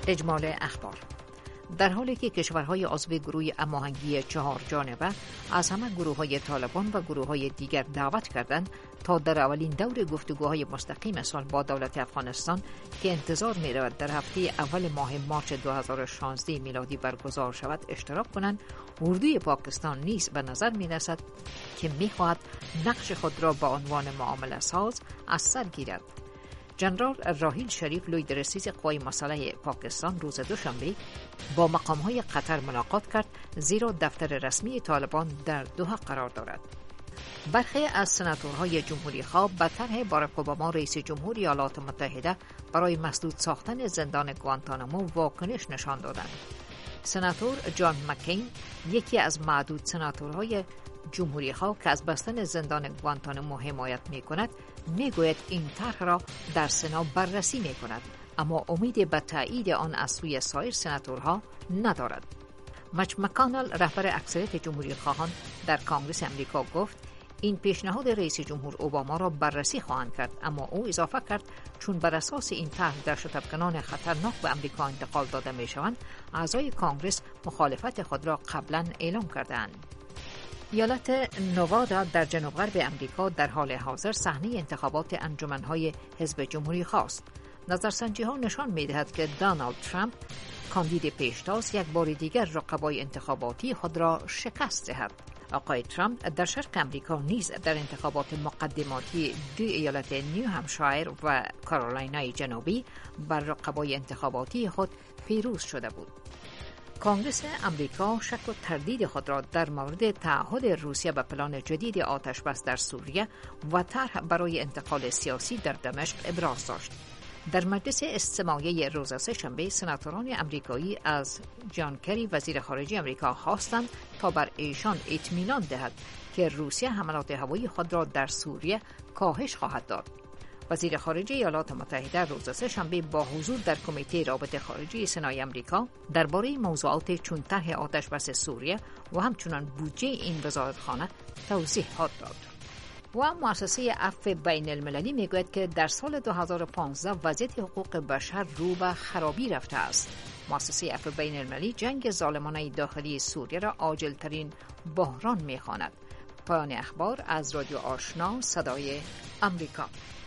اجمال اخبار. در حالی که کشورهای عضو گروه هماهنگی 4 جانبه از همه گروه‌های طالبان و گروه‌های دیگر دعوت کردند تا در اولین دور گفتگوهای مستقیم سال با دولت افغانستان که انتظار می‌رود در هفته اول ماه مارس 2016 میلادی برگزار شود اشتراک کنند، اردوی پاکستان نیز به نظر می‌رسد که می‌خواهد نقش خود را به عنوان معامله ساز از سر گیرد. جنرال راحیل شریف لوی درسیز قوای مسلح پاکستان روز دوشنبه با مقام‌های قطر ملاقات کرد، زیرا دفتر رسمی طالبان در دوحه قرار دارد. برخی از سناتورهای جمهوری خواه به طرح باراک اوباما رئیس جمهور ایالات متحده برای مسدود ساختن زندان گوانتانامو واکنش نشان دادند. سناتور جان مکین، یکی از معدود سناتورهای جمهوری خواه که از بستن زندان گوانتانامو حمایت می‌کند، میگوید این طرح را در سنا بررسی می‌کند، اما امید به تایید آن از سوی سایر سناتورها ندارد. مچ مکانل، رهبر اکثریت جمهوری خواهان در کانگرس امریکا، گفت این پیشنهاد رئیس جمهور اوباما را بررسی خواهند کرد، اما او اضافه کرد چون بر اساس این طرح در شتابکنان خطرناک به امریکا انتقال داده می‌شوند، اعضای کانگرس مخالفت خود را قبلا اعلام کردند. ایالت نوادا در جنوب غرب امریکا در حال حاضر صحنه انتخابات انجمن‌های حزب جمهوری خواست. نظرسنجی‌ها نشان می‌دهد که دونالد ترامپ، کاندید پیشتاز، یک بار دیگر رقبای انتخاباتی خود را شکست دهد. آقای ترامپ در شرق امریکا نیز در انتخابات مقدماتی 2 ایالت نیو همشایر و کارولینای جنوبی بر رقبای انتخاباتی خود پیروز شده بود. کانگرس امریکا شک و تردید خود را در مورد تعهد روسیه به پلان جدید آتش بس در سوریه و طرح برای انتقال سیاسی در دمشق ابراز داشت. در مجلس استماعی روز سه‌شنبه، سناتوران امریکایی از جان کری وزیر خارجه امریکا خواستند تا بر ایشان اطمینان دهد که روسیه حملات هوایی خود را در سوریه کاهش خواهد داد. وزیر خارجه ایالات متحده روز سه‌شنبه با حضور در کمیته رابطه خارجی سنای امریکا درباره موضوعات چون طرح آتش بس سوریه و همچنان بودجه این وزارتخانه توضیحات داد. و مؤسسه عفو بین المللی میگوید که در سال 2015 وضعیت حقوق بشر رو به خرابی رفته است. مؤسسه عفو بین المللی جنگ ظالمانه داخلی سوریه را عاجل‌ترین بحران می‌خواند. پایان اخبار از رادیو آشنا صدای امریکا.